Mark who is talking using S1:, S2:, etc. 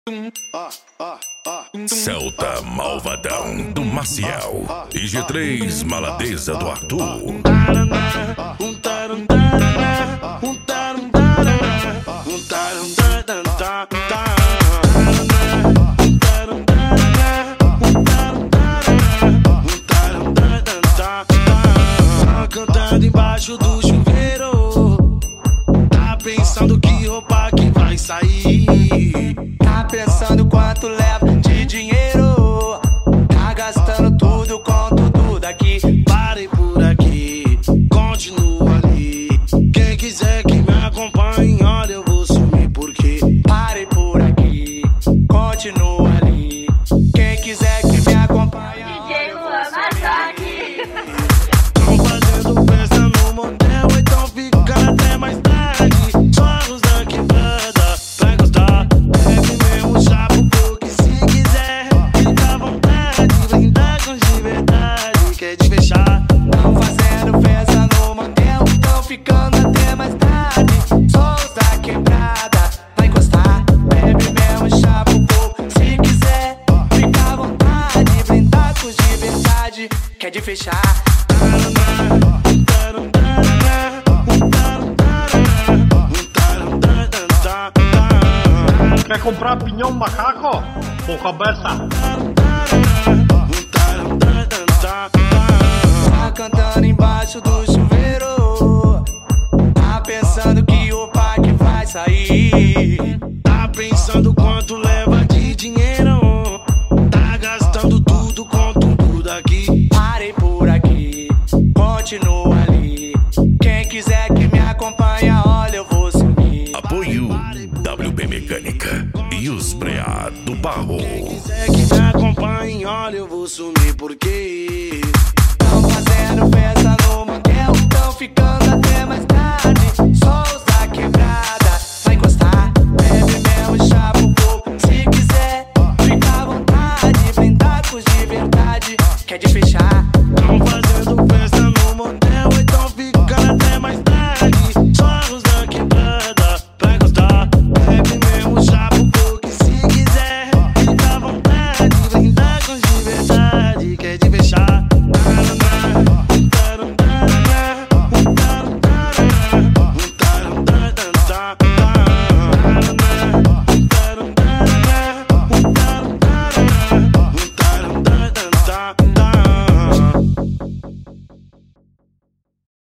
S1: Celta Malvadão do Maciel e G3 Maladeza do Arthur.
S2: Cantando embaixo do chuveiro, tá pensando que roupa que vai sair.
S3: Tá pensando quanto leva de dinheiro. Tá gastando tudo com tudo daqui.
S2: Parei por aqui, continua ali. Quem quiser que me acompanhe, olha, eu vou sumir porque
S3: Parei por aqui, continua ali. Quem quiser que me acompanhe,
S4: DJ Luan Massacre.
S2: tão fazendo festa no motel, então fica até mais tarde. Só os da quebrada vai gostar. Bebe mesmo chapo, porque se quiser fica à vontade. Brindar com de verdade, quer de fechar.
S3: tão fazendo festa no motel, tão ficando até mais tarde. Só os da quebrada vai encostar. Bebe mesmo chapa o corpo, se quiser fica à vontade. Brindar com de verdade, quer de fechar.
S5: Quer comprar pinhão macaco? Boca aberta.
S3: Tá cantando embaixo do chuveiro. Tá pensando que o parque vai sair.
S2: Tá pensando quanto leva de dinheiro. Tá gastando tudo com tudo daqui.
S3: Parei por aqui, continua ali. Quem quiser que me acompanha, olha, eu vou sumir.
S1: Apoio WP Mecânica e os Breá do Barro.
S2: Quiser que me acompanhe, olha, eu vou sumir porque
S3: Tão fazendo festa no motel, tão ficando até mais tarde. Só os da quebrada